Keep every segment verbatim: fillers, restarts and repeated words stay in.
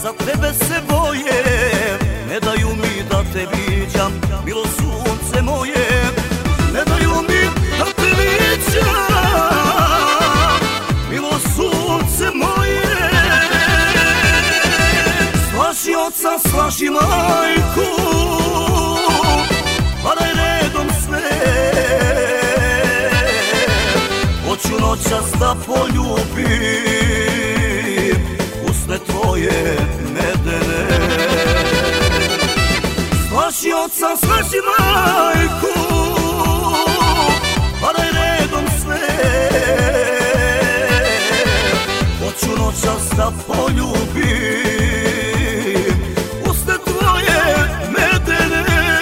za tebe se bojem, ne daju mi da te viđam, milo sunce moje, ne daju mi da te viđam, milo sunce moje. Slaži oca, slaži majku, pa daj redom sve, hoću noćas da poljubim usne tvoje medene. Slaži oca, slaži majku, pa daj redom sve, hoću noćas da poljubim usne tvoje medene.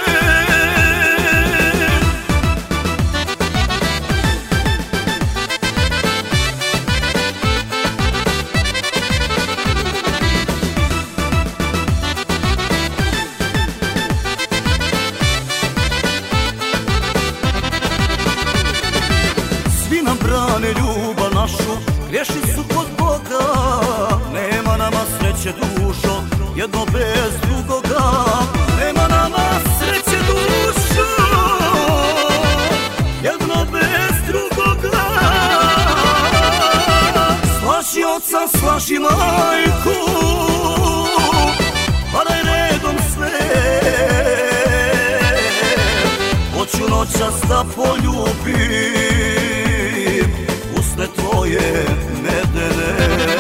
Brane ljubav našu, griješi su kod Boga, nema nama sreće dušo, jedno bez drugoga. Nema nama sreće dušo, jedno bez drugoga. Slaži oca, slaži majku, pa daj redom sve, hoću noćas da poljubim usne tvoje medene.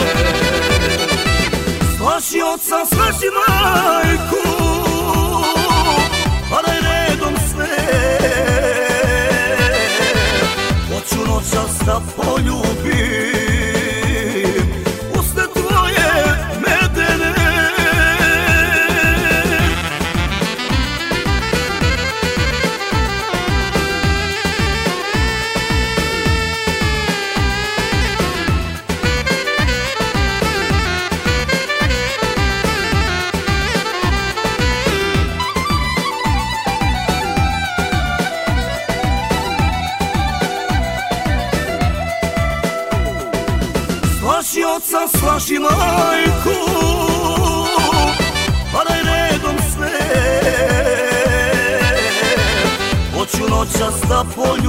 Slaži oca, slaži majku, pa daj redom sve, hoću noćas da poljubim usne tvoje medene. Slaži oca, slaži majku, pa daj redom sve, hoću noćas da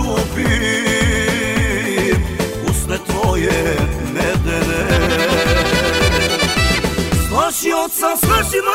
poljubim usne tvoje medene. Slaži oca, slaži majku,